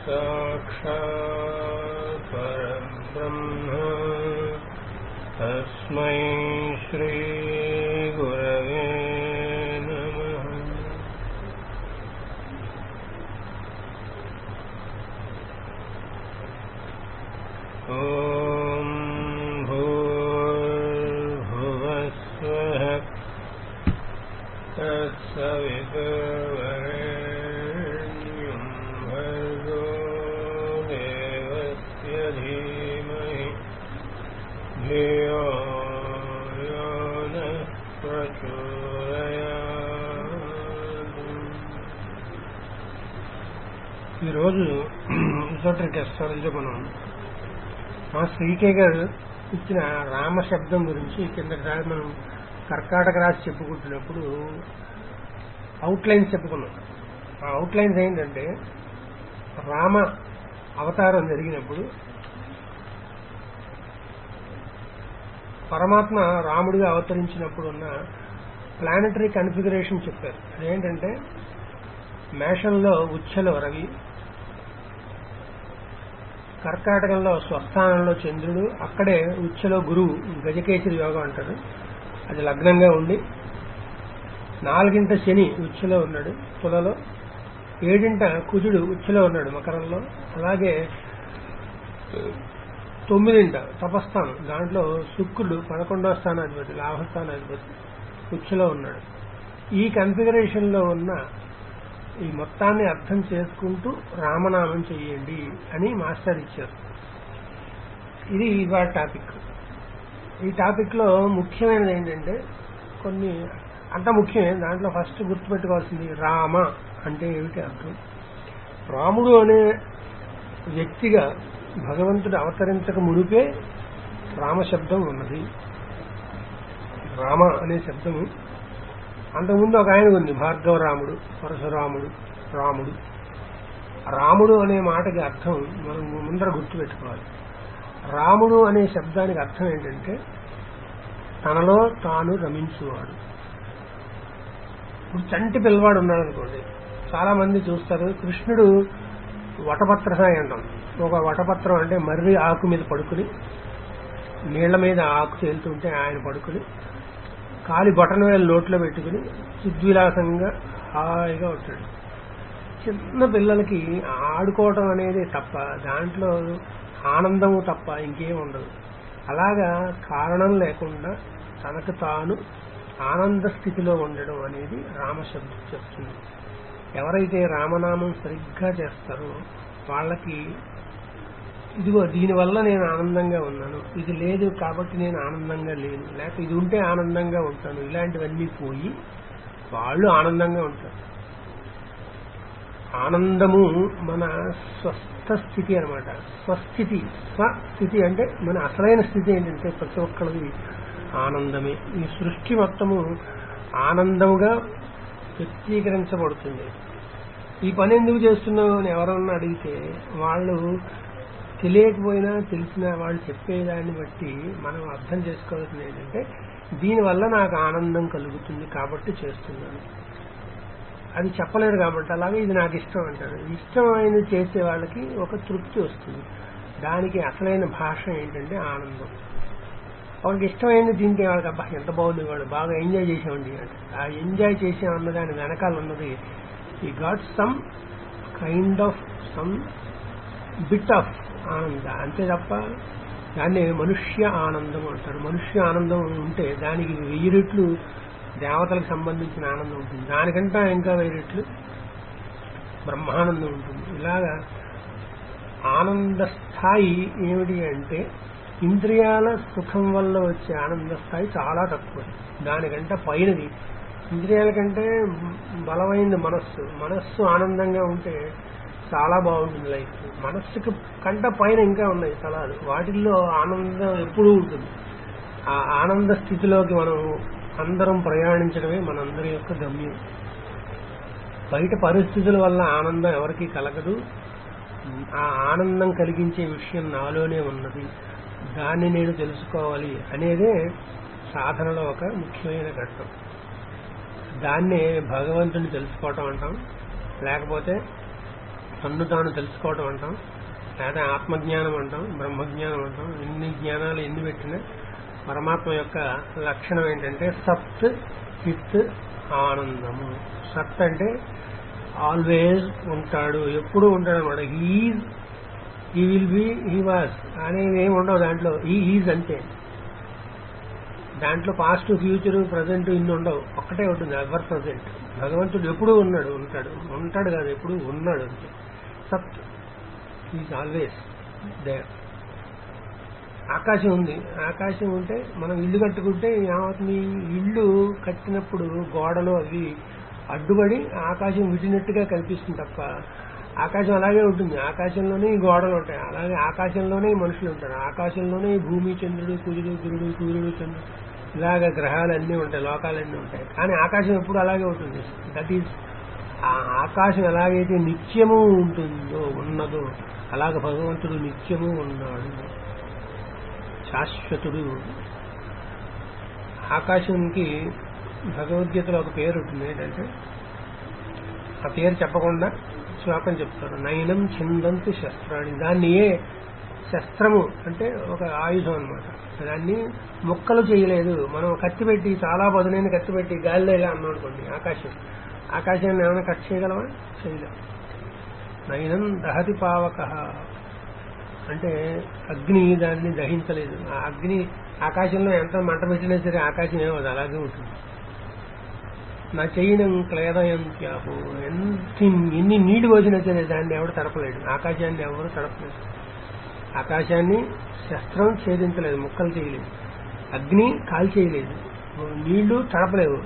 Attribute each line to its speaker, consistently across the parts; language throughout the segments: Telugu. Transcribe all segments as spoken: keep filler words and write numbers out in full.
Speaker 1: साक्षात् परब्रह्म तस्मै श्री गुरवे नमः। ॐ भूर्भुवस्वः तत्सवितुर्वरेण्यं भर्गो देवस्य धीमहि धियो यो नः प्रचोदयात्। ఈరోజు ఇసోటరిక్ అస్ట్రాలజీలో మనం మా శ్రీకే గారు ఇచ్చిన రామ శబ్దం గురించి కిందటిసారి మనం కర్కాటక రాశి చెప్పుకుంటున్నప్పుడు అవుట్లైన్స్ చెప్పుకున్నాం. ఆ అవుట్లైన్స్ ఏంటంటే రామ అవతారం జరిగినప్పుడు పరమాత్మ రాముడిగా అవతరించినప్పుడు ఉన్న ప్లానెటరీ కన్ఫిగరేషన్ చెప్పారు. అదేంటంటే మేషంలో ఉచ్చలో రవి, కర్కాటకంలో స్వస్థానంలో చంద్రుడు, అక్కడే ఉచ్చలో గురువు, గజకేసరి యోగం అంటారు, అది లగ్నంగా ఉండి, నాలుగింట శని ఉచ్చలో ఉన్నాడు తులలో, ఏడింట కుజుడు ఉచ్చలో ఉన్నాడు మకరంలో, అలాగే తొమ్మిదింట తపస్థానం దాంట్లో శుక్రుడు పదకొండవ స్థానాధిపతి లాభస్థానాధిపతి ఉచ్చలో ఉన్నాడు. ఈ కన్ఫిగరేషన్ లో ఉన్న ఈ మొత్తాన్ని అర్థం చేసుకుంటూ రామనామం చెయ్యండి అని మాస్టర్ ఇచ్చారు. ఇది ఇవాళ టాపిక్. ఈ టాపిక్ లో ముఖ్యమైనది ఏంటంటే కొన్ని అంత ముఖ్యమే. దాంట్లో ఫస్ట్ గుర్తుపెట్టుకోవాల్సింది రామ అంటే ఏమిటి అర్థం. రాముడు అనే వ్యక్తిగా భగవంతుడు అవతరించక మునిపే రామశబ్దం ఉన్నది. రామ అనే శబ్దము అంతకుముందు ఒక ఆయన ఉంది, భార్గవ రాముడు, పరశురాముడు, రాముడు. రాముడు అనే మాటకి అర్థం మనం ముందర గుర్తుపెట్టుకోవాలి. రాముడు అనే శబ్దానికి అర్థం ఏంటంటే తనలో తాను రమించువాడు. ఇప్పుడు చంటి పిల్లవాడు ఉన్నాడు అనుకోండి, చాలా మంది చూస్తారు కృష్ణుడు వటపత్ర సాయి అంటాం. ఒక వటపత్రం అంటే మర్రి ఆకు మీద పడుకుని, నీళ్ల మీద ఆకు తేలుతుంటే ఆయన పడుకుని కాలి బటన్ వేలు నోట్లో పెట్టుకుని చిద్విలాసంగా హాయిగా ఉంటాడు. చిన్న పిల్లలకి ఆడుకోవటం అనేది తప్ప, దాంట్లో ఆనందము తప్ప ఇంకేం ఉండదు. అలాగా కారణం లేకుండా తనకు తాను ఆనంద స్థితిలో ఉండడం అనేది రామశబ్దం చెప్తుంది. ఎవరైతే రామనామం సరిగ్గా చేస్తారో వాళ్ళకి ఇదిగో దీనివల్ల నేను ఆనందంగా ఉన్నాను, ఇది లేదు కాబట్టి నేను ఆనందంగా లేను, లేకపోతే ఇది ఉంటే ఆనందంగా ఉంటాను, ఇలాంటివన్నీ పోయి వాళ్ళు ఆనందంగా ఉంటారు. ఆనందము మన స్వస్థ స్థితి అనమాట. స్వస్థితి, స్వస్థితి అంటే మన అసలైన స్థితి ఏంటంటే ప్రతి ఒక్కరిది ఆనందమే. ఈ సృష్టి మొత్తము ఆనందముగా వ్యక్తీకరించబడుతుంది. ఈ పని ఎందుకు చేస్తున్నావు అని ఎవరన్నా అడిగితే వాళ్ళు తెలియకపోయినా తెలిసినా వాళ్ళు చెప్పేదాన్ని బట్టి మనం అర్థం చేసుకోవాల్సింది ఏంటంటే దీనివల్ల నాకు ఆనందం కలుగుతుంది కాబట్టి చేస్తున్నాను. అది చెప్పలేరు కాబట్టి అలాగే ఇది నాకు ఇష్టం అంటారు. ఇష్టమైనది చేసే వాళ్ళకి ఒక తృప్తి వస్తుంది. దానికి అసలైన భాష ఏంటంటే ఆనందం. వాళ్ళకి ఇష్టమైనది తింటే వాళ్ళకి అబ్బా ఎంత బాగుంది, వాడు బాగా ఎంజాయ్ చేసామండి అంటే ఆ ఎంజాయ్ చేసామన్న దాని వెనకాల ఉన్నది ఈ got some kind of some bit of ఆనంద, అంతే తప్ప దాన్ని మనుష్య ఆనందం అంటారు. మనుష్య ఆనందం ఉంటే దానికి వెయ్యి రెట్లు దేవతలకు సంబంధించిన ఆనందం ఉంటుంది, దానికంటే ఇంకా వెయ్యి రెట్లు బ్రహ్మానందం ఉంటుంది. ఇలాగా ఆనంద స్థాయి ఏమిటి అంటే ఇంద్రియాల సుఖం వల్ల వచ్చే ఆనంద స్థాయి చాలా తక్కువ. దానికంటే పైనది ఇంద్రియాల కంటే బలమైనది మనస్సు. మనస్సు ఆనందంగా ఉంటే చాలా బాగుంటుంది లైఫ్. మనస్సుకి కంట పైన ఇంకా ఉన్నాయి స్థలాలు, వాటిల్లో ఆనందం ఎప్పుడూ ఉంటుంది. ఆ ఆనంద స్థితిలోకి మనం అందరం ప్రయాణించడమే మనందరి యొక్క గమ్యం. బయట పరిస్థితుల వల్ల ఆనందం ఎవరికీ కలగదు. ఆ ఆనందం కలిగించే విషయం నాలోనే ఉన్నది, దాన్ని నేను తెలుసుకోవాలి అనేదే సాధనలో ఒక ముఖ్యమైన ఘట్టం. దాన్నే భగవంతుని తెలుసుకోవటం అంటాం, లేకపోతే తన్ను తాను తెలుసుకోవడం అంటాం, లేదా ఆత్మజ్ఞానం అంటాం, బ్రహ్మజ్ఞానం అంటాం. ఎన్ని జ్ఞానాలు ఎన్ని పెట్టినా పరమాత్మ యొక్క లక్షణం ఏంటంటే సత్ చిత్ ఆనందము. సత్ అంటే ఆల్వేజ్ ఉంటాడు, ఎప్పుడు ఉంటాడు అనమాట. He's he will be he was అనేది ఏమి ఉండవు దాంట్లో. ఈ ఈజ్ అంతే. దాంట్లో పాస్ట్ ఫ్యూచర్ ప్రజెంట్ ఇన్ని ఉండవు, ఒక్కటే ఉంటుంది ఎవర్ ప్రజెంట్. భగవంతుడు ఎప్పుడు ఉన్నాడు, ఉంటాడు ఉంటాడు కాదు ఎప్పుడు ఉన్నాడు అంతే. సత్ ఈజ్ ఆల్వేస్ దేర్. ఆకాశం ఉంది, ఆకాశం ఉంటే మనం ఇల్లు కట్టుకుంటే ఏమవుతుంది, ఇల్లు కట్టినప్పుడు గోడలు అవి అడ్డుపడి ఆకాశం విడినట్టుగా కనిపిస్తుంది తప్ప ఆకాశం అలాగే ఉంటుంది. ఆకాశంలోనే ఈ గోడలు ఉంటాయి, అలాగే ఆకాశంలోనే మనుషులు ఉంటారు, ఆకాశంలోనే భూమి చంద్రుడు కుజుడు గురుడు సూర్యుడు చంద్రుడు ఇలాగ గ్రహాలన్నీ ఉంటాయి, లోకాలన్నీ ఉంటాయి. కానీ ఆకాశం ఎప్పుడు అలాగే ఉంటుంది. దట్ ఈజ్ ఆ ఆకాశం ఎలాగైతే నిత్యము ఉంటుందో ఉన్నదో అలాగ భగవంతుడు నిత్యము ఉన్నాడు, శాశ్వతుడు. ఆకాశంకి భగవద్గీతలో ఒక పేరు ఉంటుంది, ఏంటంటే ఆ పేరు చెప్పకుండా శ్లోకం చెప్తారు. నయనం ఛిందంతి శస్త్రాన్ని. దాన్ని ఏ శస్త్రము అంటే ఒక ఆయుధం అనమాట. దాన్ని ముక్కలు చేయలేదు. మనం కత్తి పెట్టి చాలా పదునైన కత్తి పెట్టి గాలిలో ఇలా అన్నాం అనుకోండి, ఆకాశం ఆకాశాన్ని ఏమైనా కట్ చేయగలమా? చేయలేం. నయనం దహతి పావక అంటే అగ్ని దాన్ని దహించలేదు. ఆ అగ్ని ఆకాశంలో ఎంత మంట పెట్టినా సరే ఆకాశం ఏమో అది అలాగే ఉంటుంది. నా చైనం క్లేదయంత్యాహు. ఎంత ఎన్ని నీళ్లు పోసినా సరే దాన్ని ఎవడు తడపలేడు, ఆకాశాన్ని ఎవరు తడపలేదు. ఆకాశాన్ని శస్త్రం ఛేదించలేదు, ముక్కలు చేయలేదు, అగ్ని కాల్ చేయలేదు, నీళ్లు తడపలేవు.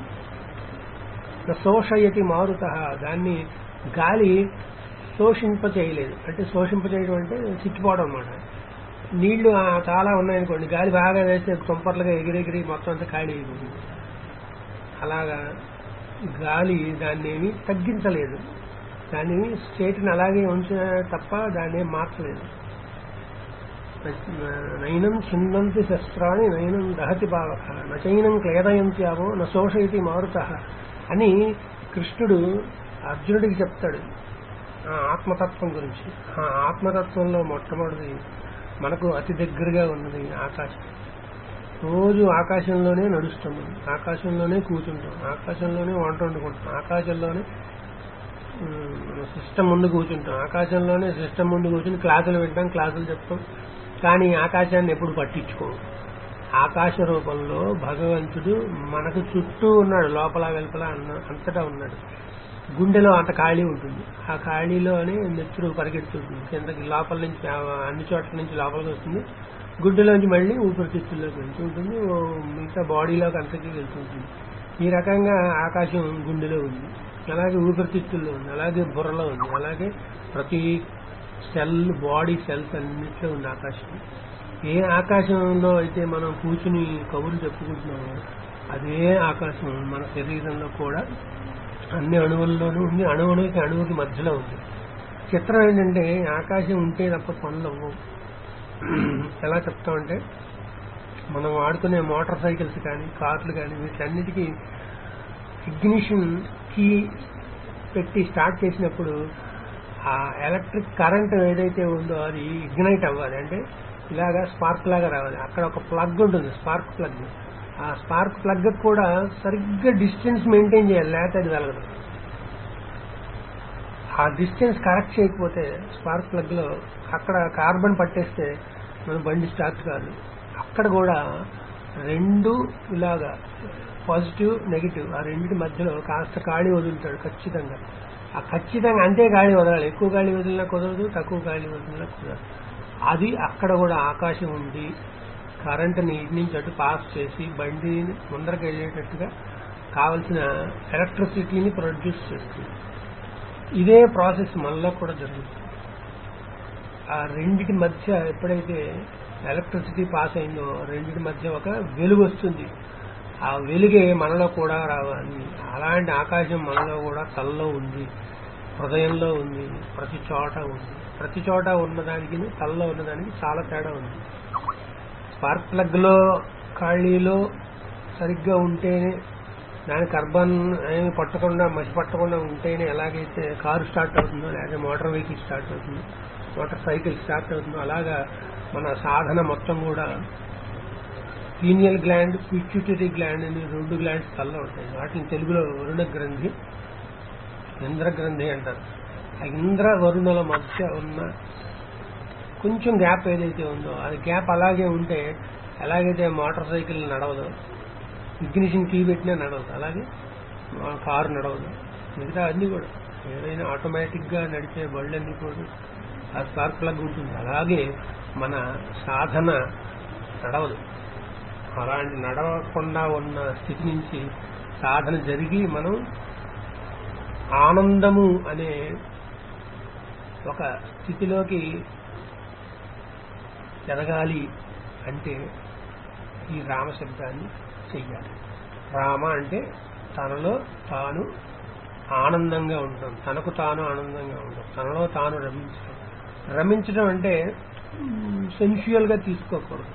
Speaker 1: శోషయతి మారుత. దాన్ని గాలి శోషింప చేయలేదు. అంటే శోషింప చేయడం అంటే చిక్కిపోవడం అనమాట. నీళ్లు చాలా ఉన్నాయనుకోండి, గాలి బాగా వేస్తే తుంపర్లుగా ఎగిరెగిరి మొత్తం అంతా ఖాళీ అయిపోతుంది. అలాగా గాలి దాన్ని ఏమి తగ్గించలేదు, దాన్ని స్టేట్ని అలాగే ఉంచిన తప్ప దాన్ని ఏం మార్చలేదు. నయనం ఛిందంతి శస్త్రాన్ని నయనం దహతి పావక నచైనం క్లేదయంత్యావో న శోషయతి మారుత అని కృష్ణుడు అర్జునుడికి చెప్తాడు ఆ ఆత్మతత్వం గురించి. ఆ ఆత్మతత్వంలో మొట్టమొదటిది మనకు అతి దగ్గరగా ఉన్నది ఆకాశం. రోజు ఆకాశంలోనే నడుస్తున్నాం, ఆకాశంలోనే కూర్చుంటాం, ఆకాశంలోనే వంట వండుకుంటాం, ఆకాశంలోనే సిస్టమ్ ముందు కూర్చుంటాం, ఆకాశంలోనే సిస్టమ్ ముందు కూర్చుని క్లాసులు వింటాం, క్లాసులు చెప్తాం. కానీ ఆకాశాన్ని ఎప్పుడు పట్టించుకోం. ఆకాశ రూపంలో భగవంతుడు మనకు చుట్టూ ఉన్నాడు, లోపల వెలుపల అంతటా ఉన్నాడు. గుండెలో అంత ఖాళీ ఉంటుంది, ఆ ఖాళీలోనే నెత్తురు పరిగెత్తుతుంది కిందకి, లోపల నుంచి అన్ని చోట్ల నుంచి లోపలికి వస్తుంది, గుండెలోంచి మళ్ళీ ఊపిరితిత్తుల్లోకి వెళ్తూ ఉంటుంది, మిగతా బాడీలోకి అంతకి వెళ్తుంటుంది. ఈ రకంగా ఆకాశం గుండెలో ఉంది, అలాగే ఊపిరితిత్తుల్లో ఉంది, అలాగే బుర్రలో ఉంది, అలాగే ప్రతి సెల్ బాడీ సెల్స్ అన్నింటిలో ఉంది ఆకాశం. ఏ ఆకాశంలో అయితే మనం కూర్చుని కబుర్లు చెప్పుకుంటున్నామో అదే ఆకాశం మన శరీరంలో కూడా అన్ని అణువుల్లోనూ ఉంది, అణువుకి అణువుకి మధ్యలో ఉంది. చిత్రం ఏంటంటే ఆకాశం ఉంటే తప్ప పనులు అవ్వవు. ఎలా చెప్తామంటే మనం వాడుకునే మోటార్ సైకిల్స్ కానీ కార్లు కానీ వీటన్నిటికీ ఇగ్నిషన్ కీ పెట్టి స్టార్ట్ చేసినప్పుడు ఆ ఎలక్ట్రిక్ కరెంట్ ఏదైతే ఉందో అది ఇగ్నైట్ అవ్వాలి, అంటే ఇలాగా స్పార్క్ లాగా రావాలి. అక్కడ ఒక ప్లగ్ ఉంటుంది, స్పార్క్ ప్లగ్. ఆ స్పార్క్ ప్లగ్ కూడా సరిగ్గా డిస్టెన్స్ మెయింటైన్ చేయాలి, లేకపోతే అది వెలగదు. ఆ డిస్టెన్స్ కరెక్ట్ చేయకపోతే స్పార్క్ ప్లగ్ లో అక్కడ కార్బన్ పట్టేస్తే మన బండి స్టార్ట్ కాదు. అక్కడ కూడా రెండు ఇలాగా పాజిటివ్ నెగిటివ్ ఆ రెండింటి మధ్యలో కాస్త గాలి వదులుతాడు ఖచ్చితంగా. ఆ ఖచ్చితంగా అంతే గాలి వదలాలి, ఎక్కువ గాలి వదిలినా కుదరదు, తక్కువ గాలి వదిలినా కుదరదు. అది అక్కడ కూడా ఆకాశం ఉంది, కరెంటుని ఇటు నుంచి అటు పాస్ చేసి బండిని ముందరకు వెళ్ళేటట్టుగా కావలసిన ఎలక్ట్రిసిటీని ప్రొడ్యూస్ చేస్తుంది. ఇదే ప్రాసెస్ మనలో కూడా జరుగుతుంది. ఆ రెండిటి మధ్య ఎప్పుడైతే ఎలక్ట్రిసిటీ పాస్ అయిందో రెండిటి మధ్య ఒక వెలుగు వస్తుంది. ఆ వెలుగే మనలో కూడా రావాలి. అలాంటి ఆకాశం మనలో కూడా తలలో ఉంది, హృదయంలో ఉంది, ప్రతి చోట ఉంది. ప్రతి చోట ఉన్నదానికి తలలో ఉన్నదానికి చాలా తేడా ఉంది. స్పార్క్ ప్లగ్ లో ఖాళీలో సరిగ్గా ఉంటేనే దాని కార్బన్ ఏమి పట్టకుండా మసి పట్టకుండా ఉంటేనే ఎలాగైతే కారు స్టార్ట్ అవుతుందో లేదా మోటార్ వెహికల్ స్టార్ట్ అవుతుందో మోటార్ సైకిల్ స్టార్ట్ అవుతుందో అలాగా మన సాధన మొత్తం కూడా పీనియల్ గ్లాండ్ పిట్యూటరీ గ్లాండ్ అని రెండు గ్లాండ్స్ తలలో ఉంటాయి. వాటిని తెలుగులో వరుణ గ్రంథి ఇంద్ర గ్రంథి అంటారు. ఆ ఇంద్ర వరుణుల మధ్య ఉన్న కొంచెం గ్యాప్ ఏదైతే ఉందో అది గ్యాప్ అలాగే ఉంటే ఎలాగైతే మోటార్ సైకిల్ నడవదు, ఇగ్నిషన్ కీ పెట్టినా నడవదు, అలాగే కారు నడవదు, మిగతా అన్ని కూడా ఏదైనా ఆటోమేటిక్ గా నడిచే బళ్ళన్నీ కూడా ఆ స్పార్క్ ప్లగ్ ఉంటుంది. అలాగే మన సాధన నడవదు. అలాంటి నడవకుండా ఉన్న స్థితి నుంచి సాధన జరిగి మనం ఆనందము అనే ఒక స్థితిలోకి ఎదగాలి అంటే ఈ రామశబ్దాన్ని చెయ్యాలి. రామ అంటే తనలో తాను ఆనందంగా ఉండడం, తనకు తాను ఆనందంగా ఉండడం, తనలో తాను రమించడం. రమించడం అంటే సెన్షువల్ గా తీసుకోకూడదు.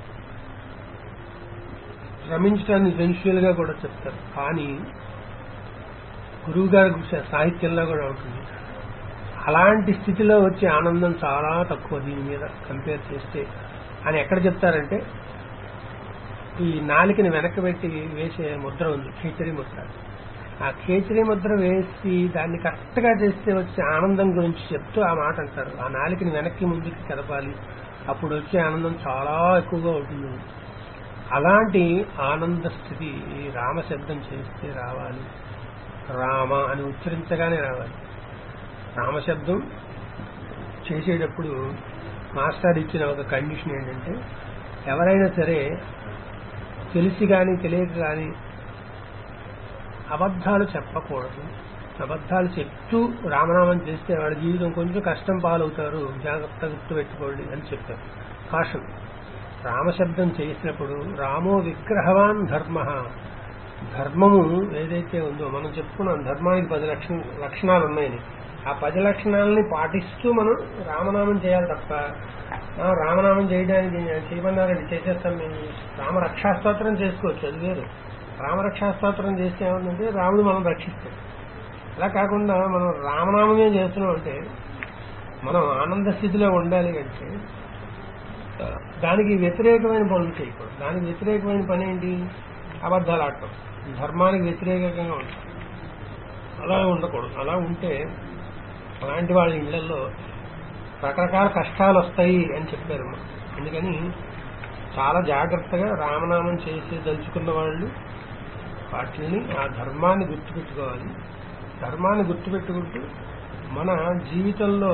Speaker 1: రమించడాన్ని సెన్షువల్ గా కూడా చెప్తారు, కానీ గురువు గారి సాహిత్యంలో కూడా ఉంటుంది. అలాంటి స్థితిలో వచ్చే ఆనందం చాలా తక్కువ దీని మీద కంపేర్ చేస్తే అని ఎక్కడ చెప్తారంటే ఈ నాలికని వెనక్కి పెట్టి వేసే ముద్ర ఉంది, ఖేచరీ ముద్ర. ఆ ఖేచరీ ముద్ర వేసి దాన్ని కరెక్ట్ గా చేస్తే వచ్చే ఆనందం గురించి చెప్తూ ఆ మాట అంటారు. ఆ నాలికని వెనక్కి ముందుకి కదపాలి, అప్పుడు వచ్చే ఆనందం చాలా ఎక్కువగా ఉంటుంది. అలాంటి ఆనంద స్థితి రామశబ్దం చేస్తే రావాలి. రామ అని ఉచ్చరించగానే రావాలి. రామశబ్దం చేసేటప్పుడు మాస్టర్ ఇచ్చిన ఒక కండిషన్ ఏంటంటే ఎవరైనా సరే తెలిసి కానీ తెలియక కానీ అబద్ధాలు చెప్పకూడదు. అబద్ధాలు చెప్తూ రామనామం చేస్తే వాళ్ళ జీవితం కొంచెం కష్టం పాలవుతారు, జాగ్రత్త గుర్తు పెట్టుకోండి అని చెప్పారు. కాషన్. రామశబ్దం చేసినప్పుడు రామో విగ్రహవాన్ ధర్మ, ధర్మము ఏదైతే ఉందో మనం చెప్పుకున్నాం ధర్మానికి పది లక్షణ లక్షణాలు ఉన్నాయని, ఆ పది లక్షణాలని పాటిస్తూ మనం రామనామం చేయాలి తప్ప రామనామం చేయడానికి చేయమన్నారండి చేసేస్తాం మేము రామ రక్షాస్తోత్రం చేసుకోవచ్చు, అది వేరు. రామ రక్షాస్తోత్రం చేస్తే ఏమంటే రాముడు మనం రక్షిస్తాం. అలా కాకుండా మనం రామనామమే చేస్తున్నాం అంటే మనం ఆనంద స్థితిలో ఉండాలి అంటే దానికి వ్యతిరేకమైన పనులు చేయకూడదు. దానికి వ్యతిరేకమైన పని ఏంటి? అబద్ధాలు ఆడటం, ధర్మానికి వ్యతిరేకంగా ఉంటాం. అలా ఉండకూడదు. అలా ఉంటే అలాంటి వాళ్ళ ఇళ్లలో రకరకాల కష్టాలు వస్తాయి అని చెప్పారు. అందుకని చాలా జాగ్రత్తగా రామనామం చేసి దలుచుకున్న వాళ్ళు వాటిని ఆ ధర్మాన్ని గుర్తుపెట్టుకోవాలి. ధర్మాన్ని గుర్తుపెట్టుకుంటూ మన జీవితంలో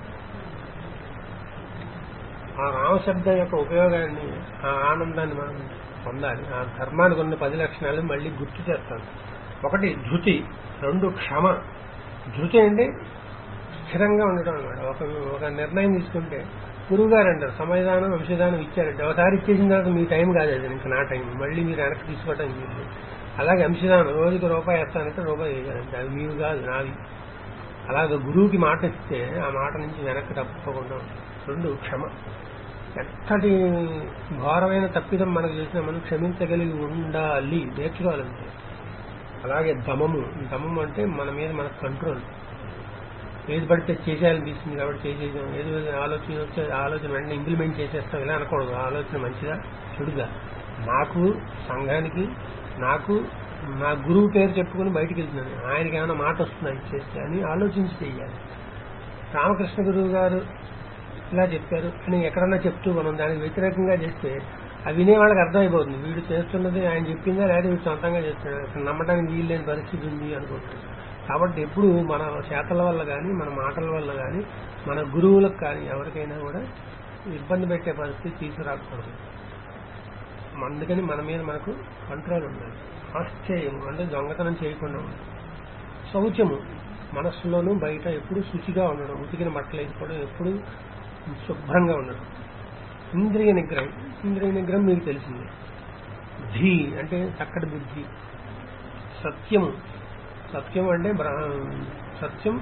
Speaker 1: ఆ రామశబ్దం యొక్క ఉపయోగాన్ని ఆ ఆనందాన్ని మనం పొందాలి. ఆ ధర్మానికి ఉన్న పది లక్షణాలు మళ్ళీ గుర్తు చేస్తాను. ఒకటి ధృతి, రెండు క్షమ. ధృతి అంటే స్థిరంగా ఉండడం అన్నమాట. ఒక ఒక నిర్ణయం తీసుకుంటే గురువు గారు అంటారు సమయదానం వంశదానం ఇచ్చారంటే ఒకసారి ఇచ్చేసిన తర్వాత మీ టైం కాదు, అది ఇంకా నా టైం, మళ్ళీ మీరు వెనక్కి తీసుకోవటం మీరు. అలాగే అంశదానం రోజుకి రూపాయి వేస్తానంటే రూపాయి వేయాలంటే అది మీరు కాదు నాది. అలాగే గురువుకి మాట ఇస్తే ఆ మాట నుంచి వెనక్కి తప్పుకోకుండా. రెండు క్షమ. ఎంతటి ఘోరమైన తప్పిదం మనకు చేసినా మనం క్షమించగలిగి ఉండాలి, నేర్చుకోవాలంటే. అలాగే దమము. దమము అంటే మన మీద మనకు కంట్రోల్. ఏది పడితే చేసేయాలనిపిస్తుంది కాబట్టి చేసేసాం, ఏది ఆలోచన వచ్చే ఆలోచన వెంటనే ఇంప్లిమెంట్ చేసేస్తాం ఇలా అనకూడదు. ఆలోచన మంచిదా చెడుగా, నాకు సంఘానికి నాకు నా గురువు పేరు చెప్పుకుని బయటికి వెళ్తున్నాను, ఆయనకి ఏమైనా మాట వస్తుందా ఇచ్చేస్తే అని ఆలోచించి చెయ్యాలి. రామకృష్ణ గురువు గారు ఇలా చెప్పారు అని ఎక్కడన్నా చెప్తూ మనం దానికి వ్యతిరేకంగా చేస్తే అవి వినే వాళ్ళకి అర్థమైపోతుంది వీడు చేస్తున్నది ఆయన చెప్పిందా లేదా వీడు సొంతంగా చేస్తున్నాడు, నమ్మటానికి వీలు లేని పరిస్థితి ఉంది అనుకుంటారు. కాబట్టి ఎప్పుడు మన చేతల వల్ల కానీ మన మాటల వల్ల కానీ మన గురువులకు కానీ ఎవరికైనా కూడా ఇబ్బంది పెట్టే పరిస్థితి తీసుకురాకూడదు. అందుకని మన మీద మనకు కంట్రోల్ ఉండాలి. ఆశ్చర్యం అంటే దొంగతనం చేయకుండా ఉండడం. శౌచము, మనస్సులోనూ బయట ఎప్పుడు శుచిగా ఉండడం, ఉతికిన బట్టలు వేసుకోవడం, ఎప్పుడు శుభ్రంగా ఉండడం. ఇంద్రియ నిగ్రహం. ఇంద్రియ నిగ్రహం మీకు తెలిసింది. ధీ అంటే చక్కటి బుద్ధి. సత్యము. సత్యం అంటే సత్యం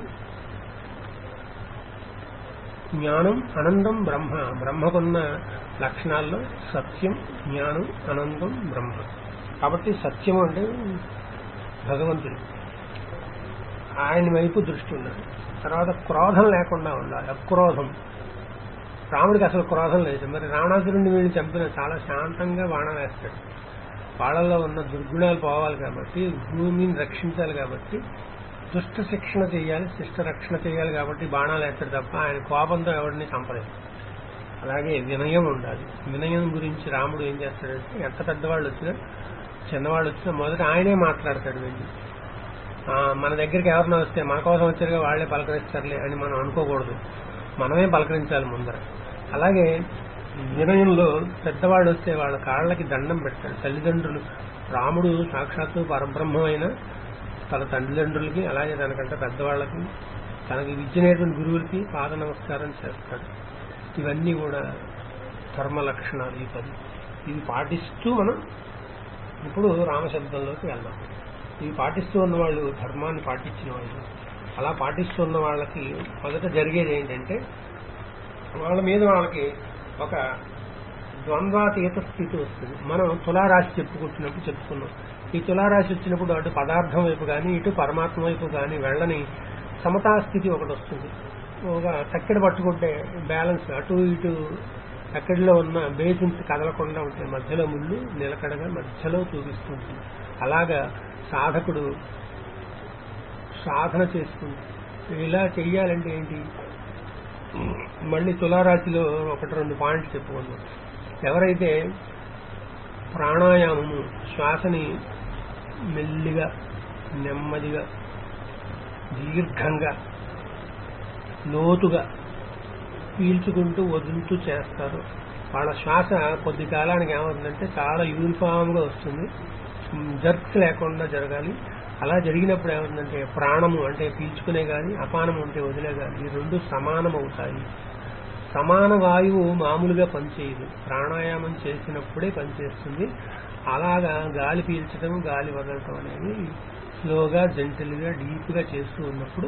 Speaker 1: జ్ఞానం అనందం బ్రహ్మ. బ్రహ్మకున్న లక్షణాల్లో సత్యం జ్ఞానం అనందం బ్రహ్మ. కాబట్టి సత్యం అంటే భగవంతుడు. ఆయన వైపు దృష్టి ఉండాలి. తర్వాత క్రోధం లేకుండా ఉండాలి, అక్రోధం. రాముడికి అసలు క్రోధం లేదు. మరి రావణాసురుడిని వీళ్ళు చంపిన చాలా శాంతంగా బాణం వేస్తాడు. వాళ్ళలో ఉన్న దుర్గుణాలు పోవాలి కాబట్టి, భూమిని రక్షించాలి కాబట్టి, దుష్ట శిక్షణ చేయాలి, శిష్ట రక్షణ చేయాలి కాబట్టి బాణాలు వేస్తాడు తప్ప ఆయన కోపంతో ఎవరిని చంపలేదు. అలాగే వినయం ఉండాలి. వినయం గురించి రాముడు ఏం చేస్తాడంటే, ఎంత పెద్దవాళ్ళు వచ్చినా చిన్నవాళ్ళు వచ్చినా మొదట ఆయనే మాట్లాడతాడు. వెళ్ళి మన దగ్గరికి ఎవరినో వస్తే మన కోసం వచ్చారుగా వాళ్లే పలకరిస్తారులే అని మనం అనుకోకూడదు, మనమే పలకరించాలి ముందర. అలాగే వినయంలో పెద్దవాళ్ళు వస్తే వాళ్ళ కాళ్ళకి దండం పెట్టాడు. తల్లిదండ్రులు, రాముడు సాక్షాత్తు పరబ్రహ్మమైన తన తల్లిదండ్రులకి, అలాగే తనకంటే పెద్దవాళ్ళకి, తనకి విద్యనేటువంటి గురువులకి పాద నమస్కారం చేస్తాడు. ఇవన్నీ కూడా ధర్మ లక్షణాలు. ఈ పది ఇవి పాటిస్తూ మనం ఇప్పుడు రామశబ్దంలోకి వెళ్దాం. ఇవి పాటిస్తూ ఉన్న వాళ్ళు ధర్మాన్ని పాటించిన వాళ్ళు. అలా పాటిస్తూ ఉన్న వాళ్ళకి మొదట జరిగేది ఏంటంటే, వాళ్ళ మీద వాళ్ళకి ఒక ద్వంద్వాతీత స్థితి వస్తుంది. మనం తులారాశి చెప్పుకుంటున్నప్పుడు చెప్పుకున్నాం. ఈ తులారాశి వచ్చినప్పుడు అటు పదార్థం వైపు కానీ ఇటు పరమాత్మ వైపు కానీ వెళ్ళని సమతాస్థితి ఒకటి వస్తుంది. ఒక తక్కెడ పట్టుకుంటే బ్యాలెన్స్ అటు ఇటు తక్కెడలో ఉన్న బేసిన్స్ కదలకుండా ఉంటాయి, మధ్యలో ముళ్ళు నిలకడగా మధ్యలో చూపిస్తుంటుంది. అలాగా సాధకుడు సాధన చేసుకుంటాడు. ఇలా చెయ్యాలంటే ఏంటి, మళ్ళీ తులారాశిలో ఒకటి రెండు పాయింట్లు చెప్పుకుందాం. ఎవరైతే ప్రాణాయామము, శ్వాసని మెల్లిగా నెమ్మదిగా దీర్ఘంగా లోతుగా పీల్చుకుంటూ వదులుతూ చేస్తారో వాళ్ళ శ్వాస కొద్ది కాలానికి ఏమవుతుందంటే చాలా యూనిఫామ్గా వస్తుంది, జర్క్స్ లేకుండా జరగాలి. అలా జరిగినప్పుడు ఏమవుతుందంటే ప్రాణము అంటే పీల్చుకునే కానీ అపానము అంటే వదిలే కానీ ఈ రెండు సమానం అవుతాయి. సమాన వాయువు మామూలుగా పనిచేయదు, ప్రాణాయామం చేసినప్పుడే పనిచేస్తుంది. అలాగా గాలి పీల్చడం గాలి వదలటం అనేది స్లోగా జెంటిల్గా డీప్గా చేస్తూ ఉన్నప్పుడు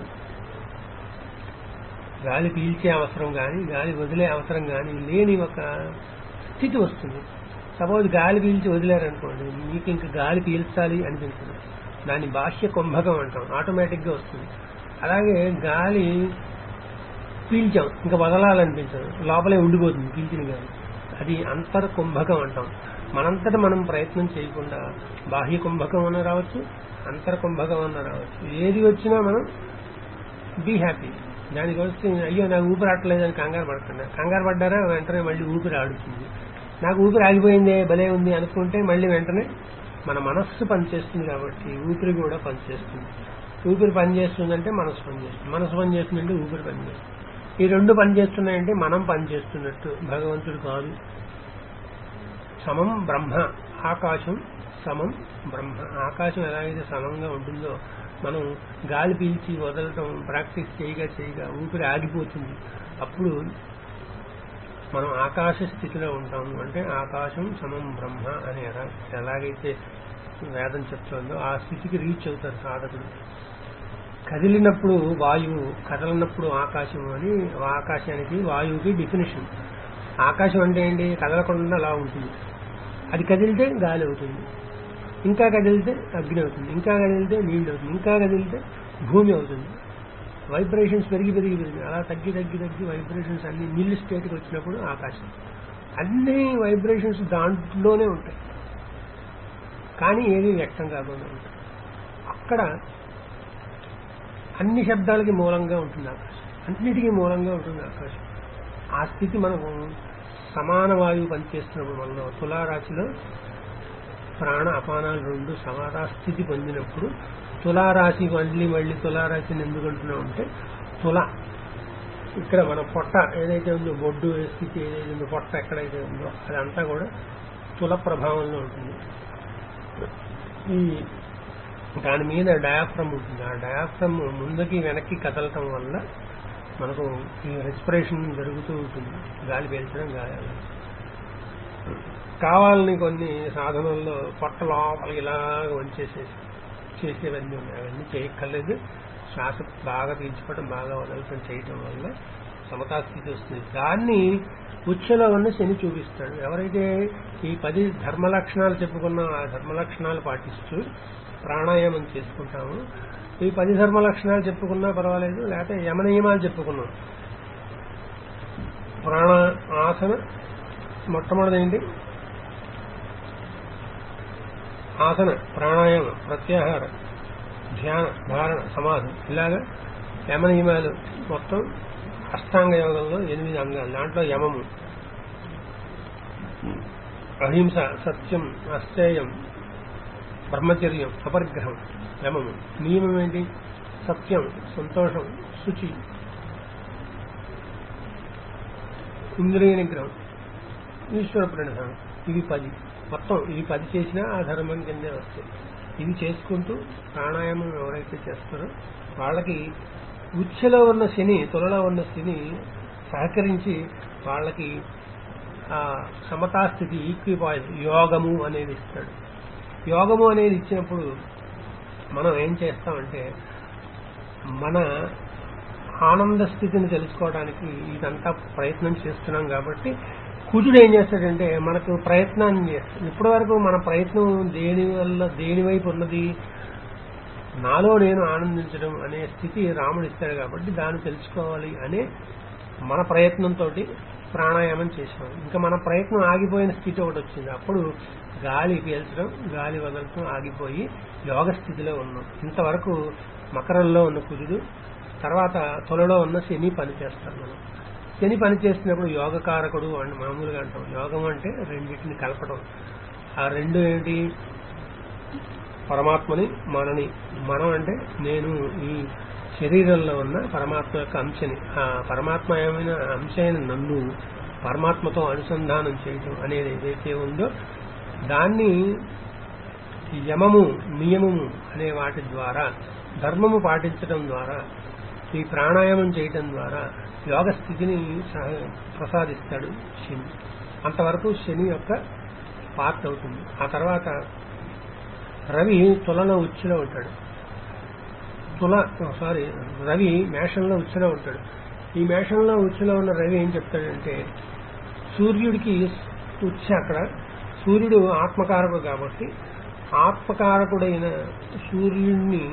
Speaker 1: గాలి పీల్చే అవసరం కానీ గాలి వదిలే అవసరం కానీ లేని ఒక స్థితి వస్తుంది. సపోజ్ గాలి పీల్చి వదిలేరనుకోండి, మీకు ఇంకా గాలి పీల్చాలి అనిపించదు, దాన్ని బాహ్య కుంభకం అంటాం, ఆటోమేటిక్గా వస్తుంది. అలాగే గాలి పీల్చాం ఇంకా వదలాలనిపించదు, లోపలే ఉండిపోతుంది పీల్చిన గాలి, అది అంతర్ కుంభకం అంటాం. మనంతటా మనం ప్రయత్నం చేయకుండా బాహ్య కుంభకం అన్న రావచ్చు, అంతర్ కుంభకం అన్న రావచ్చు, ఏది వచ్చినా మనం బీ హ్యాపీ. దానికి వస్తే అయ్యో నాకు ఊపిరి ఆడలేదని కంగారు పడకుండా, కంగారు పడ్డారా వెంటనే మళ్ళీ ఊపిరి ఆడుతుంది. నాకు ఊపిరి ఆగిపోయిందే భలే ఉంది అనుకుంటే మళ్ళీ వెంటనే మన మనస్సు పనిచేస్తుంది కాబట్టి ఊపిరి కూడా పనిచేస్తుంది. ఊపిరి పనిచేస్తుందంటే మనసు పనిచేస్తుంది, మనసు పనిచేస్తుందంటే ఊపిరి పనిచేస్తుంది. ఈ రెండు పనిచేస్తున్నాయంటే మనం పనిచేస్తున్నట్టు, భగవంతుడు కాదు. సమం బ్రహ్మ, ఆకాశం సమం బ్రహ్మ. ఆకాశం ఎలాగైతే సమంగా ఉంటుందో మనం గాలి పీల్చి వదలటం ప్రాక్టీస్ చేయగా చేయగా ఊపిరి ఆగిపోతుంది. అప్పుడు మనం ఆకాశ స్థితిలో ఉంటాము. అంటే ఆకాశం సమం బ్రహ్మ అని ఎలా ఎలాగైతే వేదం చెప్తుందో ఆ స్థితికి రీచ్ అవుతారు సాధకుడు. కదిలినప్పుడు వాయువు, కదలనప్పుడు ఆకాశం అని ఆకాశానికి వాయువుకి డెఫినేషన్. ఆకాశం అంటే ఏంటి, కదలకుండా అలా ఉంటుంది. అది కదిలితే గాలి అవుతుంది, ఇంకా కదిలితే అగ్ని అవుతుంది, ఇంకా కదిలితే నీళ్ళు అవుతుంది, ఇంకా కదిలితే భూమి అవుతుంది. వైబ్రేషన్స్ పెరిగి పెరిగి పెరిగి అలా తగ్గి తగ్గి తగ్గి వైబ్రేషన్స్ అన్ని నీళ్ళు స్టేట్కి వచ్చినప్పుడు ఆకాశం. అన్ని వైబ్రేషన్స్ దాంట్లోనే ఉంటాయి కానీ ఏమీ వ్యక్తం కాకుండా ఉంటాయి. అక్కడ అన్ని శబ్దాలకి మూలంగా ఉంటుంది ఆకాశం, అన్నిటికీ మూలంగా ఉంటుంది ఆకాశం. ఆ స్థితి మనకు సమాన వాయువు పనిచేస్తున్నప్పుడు మనలో తులారాశిలో ప్రాణ అపానాలు రెండు సమాన స్థితి పొందినప్పుడు తులారాశి మళ్ళీ మళ్ళీ తులారాశిని ఎందుకు అంటున్నాం అంటే, తుల ఇక్కడ మన పొట్ట ఏదైతే ఉందో, బొడ్డు స్థితి ఏదైతే ఉందో, పొట్ట ఎక్కడైతే ఉందో అదంతా కూడా తుల ప్రభావంలో ఉంటుంది. ఈ దాని మీద డయాఫ్రమ్ ఉంటుంది. ఆ డయాఫ్రమ్ ముందుకి వెనక్కి కదలటం వల్ల మనకు ఈ రెస్పిరేషన్ జరుగుతూ ఉంటుంది, గాలి పీల్చడం గాలి. కావాలని కొన్ని సాధనల్లో పొట్ట లోపలికి ఇలాగ వంచేసేసి చేసేవన్నీ ఉన్నాయి, అవన్నీ చేయక్కర్లేదు. శ్వాస బాగా పీల్చుకోవడం బాగా వదలటం చేయటం వల్ల సమతాస్థితి వస్తుంది. దాన్ని ఉచ్ఛలో ఉన్న శని చూపిస్తాడు. ఎవరైతే ఈ పది ధర్మ లక్షణాలు చెప్పుకున్న ఆ ధర్మ లక్షణాలు పాటిస్తూ ప్రాణాయామం చేసుకుంటాము. ఈ పది ధర్మ లక్షణాలు చెప్పుకున్నా పర్వాలేదు, లేకపోతే యమ నియమాలు చెప్పుకున్నాం. ప్రాణ ఆసన మొట్టమొదటి ఏంటి? ఆసన, ప్రాణాయామ, ప్రత్యాహార, ధ్యాన, ధారణ, సమాధి, ఇలాగా యమ నియమాలు మొత్తం అష్టాంగ యోగంలో ఎనిమిది అంగాలు. దాంట్లో యమము అహింస, సత్యం, అస్థేయం, బ్రహ్మచర్యం, అపరిగ్రహం యమము. నియమం ఏంటి? సత్యం, సంతోషం, శుచి, ఇంద్రియ నిగ్రహం, ఈశ్వర ప్రణిధానం. ఇవి పది. మొత్తం ఇవి పది చేసినా ఆ ధర్మం కిందే వస్తాయి. ఇవి చేసుకుంటూ ప్రాణాయామం ఎవరైతే చేస్తారో వాళ్ళకి ఉచ్ఛలో ఉన్న శని, తులలో ఉన్న శని సహకరించి వాళ్ళకి ఆ సమతాస్థితి, ఈక్విపాయిజ్, యోగము అనేది ఇస్తాడు. యోగము అనేది ఇచ్చినప్పుడు మనం ఏం చేస్తామంటే మన ఆనంద స్థితిని తెలుసుకోవడానికి ఇదంతా ప్రయత్నం చేస్తున్నాం. కాబట్టి కుజుడు ఏం చేస్తాడంటే మనకు ప్రయత్నాన్ని చేస్తాడు. ఇప్పటి వరకు మన ప్రయత్నం దేని వల్ల దేని వైపు ఉన్నది? నాలో నేను ఆనందించడం అనే స్థితి రాముడు ఇస్తాడు. కాబట్టి దాన్ని తెలుసుకోవాలి అనే మన ప్రయత్నంతో ప్రాణాయామం చేసాం. ఇంకా మన ప్రయత్నం ఆగిపోయిన స్థితి ఒకటి వచ్చింది. అప్పుడు గాలి పీల్చడం, గాలి వదలటం ఆగిపోయి యోగ స్థితిలో ఉన్నాం. ఇంతవరకు మకరంలో ఉన్న కుజుడు, తర్వాత తులలో ఉన్న శని పనిచేస్తాం. మనం శని పనిచేస్తున్నప్పుడు యోగకారకుడు అని మామూలుగా అంటాం. యోగం అంటే రెండింటిని కలపడం. ఆ రెండు ఏంటి? పరమాత్మని, మనని. మనం అంటే నేను ఈ శరీరంలో ఉన్న పరమాత్మ యొక్క అంశని, ఆ పరమాత్మ ఏమైన అంశ అయిన నన్ను పరమాత్మతో అనుసంధానం చేయటం అనేది ఏదైతే ఉందో దాన్ని యమము, నియమము అనే వాటి ద్వారా, ధర్మము పాటించడం ద్వారా, ఈ ప్రాణాయామం చేయటం ద్వారా యోగ స్థితిని ప్రసాదిస్తాడు శని. అంతవరకు శని యొక్క పాత్ర అవుతుంది. ఆ తర్వాత రవి తులలో ఉచ్చులో ఉంటాడు. తుల సారీ రవి మేషంలో ఉచ్చులో ఉంటాడు. ఈ మేషంలో ఉచ్చులో ఉన్న రవి ఏం చెప్తాడంటే సూర్యుడికి ఉచ్చ అక్కడ. సూర్యుడు ఆత్మకారకుడు కాబట్టి ఆత్మకారకుడైన సూర్యుడిని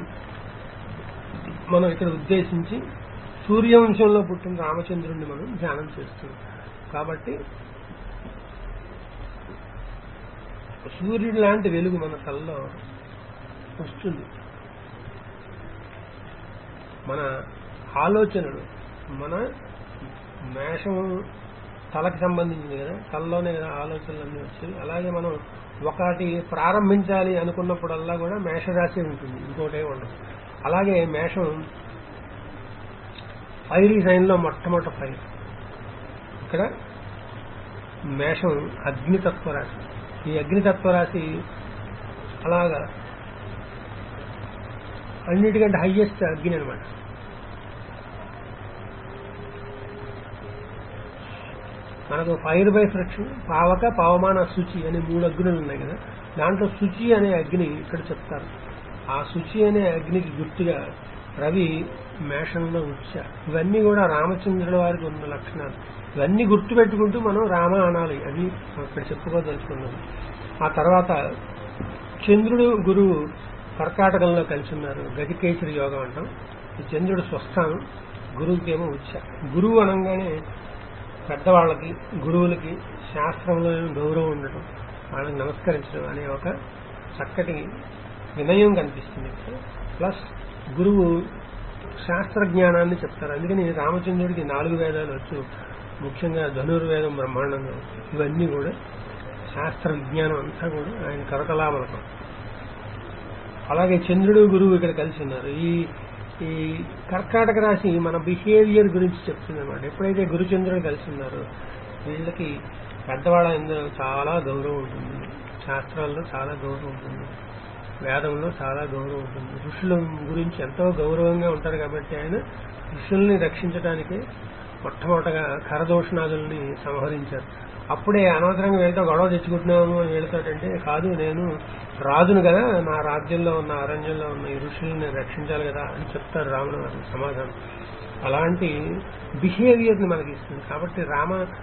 Speaker 1: మనం ఇక్కడ ఉద్దేశించి సూర్యవంశంలో పుట్టిన రామచంద్రుడిని మనం ధ్యానం చేస్తున్నాం. కాబట్టి సూర్యుడి లాంటి వెలుగు మన తలలో వస్తుంది. మన ఆలోచనలు, మన మేషం తలకి సంబంధించింది కదా, తలలోనే కదా ఆలోచనలన్నీ వచ్చాయి. అలాగే మనం ఒకటి ప్రారంభించాలి అనుకున్నప్పుడల్లా కూడా మేషరాశి ఉంటుంది, ఇంకోటే ఉండదు. అలాగే మేషం ఫైర్ సైన్లో మొట్టమొదటి ఫైర్. ఇక్కడ మేషం అగ్నితత్వ రాశి. ఈ అగ్నితత్వ రాశి అలాగా అన్నిటికంటే హైయెస్ట్ అగ్ని అనమాట. మనకు ఫైర్ బై ఫ్రిక్షన్, పావక, పవమాన, శుచి అనే మూడు అగ్నులు ఉన్నాయి కదా. దాంట్లో శుచి అనే అగ్ని ఇక్కడ చెప్తారు. ఆ శుచి అనే అగ్నికి గుర్తుగా రవి మేషంలో ఉచ్చ. ఇవన్నీ కూడా రామచంద్రుల వారికి ఉన్న లక్షణాలు. ఇవన్నీ గుర్తు పెట్టుకుంటూ మనం రామ అనాలి. అది ఇక్కడ చెప్పుకోదలుచుకున్నాం. ఆ తర్వాత చంద్రుడు, గురువు కర్కాటకంలో కలిసి ఉన్నారు. గజకేసరి యోగం అంటాం. ఈ చంద్రుడు స్వస్థానం, గురువుకేమో ఉచ్చ. గురువు అనగానే పెద్దవాళ్ళకి, గురువులకి శాస్త్రంలో గౌరవం ఉండటం, వాళ్ళకి నమస్కరించడం అనే ఒక చక్కటి వినయం కనిపిస్తుంది. ప్లస్ గురువు శాస్త్ర జ్ఞానాన్ని చెప్తారు. అందుకని రామచంద్రుడికి నాలుగు వేదాలు వచ్చు. ముఖ్యంగా ధనుర్వేదం బ్రహ్మాండంగా వచ్చు. ఇవన్నీ కూడా శాస్త్ర విజ్ఞానం అంతా కూడా ఆయన కరకలామలకం. అలాగే చంద్రుడు, గురువు ఇక్కడ కలిసి ఉన్నారు. ఈ ఈ కర్కాటక రాశి మన బిహేవియర్ గురించి చెప్తుంది అనమాట. ఎప్పుడైతే గురుచంద్రుడు కలిసి ఉన్నారో వీళ్ళకి పెద్దవాళ్ళ ఇందులో చాలా గౌరవం ఉంటుంది. శాస్త్రాల్లో చాలా గౌరవం ఉంటుంది. వేదంలో చాలా గౌరవం ఉంటుంది. ఋషుల గురించి ఎంతో గౌరవంగా ఉంటారు. కాబట్టి ఆయన ఋషుల్ని రక్షించడానికి మొట్టమొదటగా ఖరదోషణాదుల్ని సంహరించారు. అప్పుడే అనవసరంగా వీళ్ళతో గొడవ తెచ్చుకుంటున్నాము అని వెళ్తాడంటే, కాదు నేను రాజును కదా, నా రాజ్యంలో ఉన్న అరణ్యంలో ఉన్న ఈ ఋషుల్ని రక్షించాలి కదా అని చెప్తారు రాముడు వారి సమాధానం. అలాంటి బిహేవియర్ని మనకి ఇస్తుంది. కాబట్టి రామ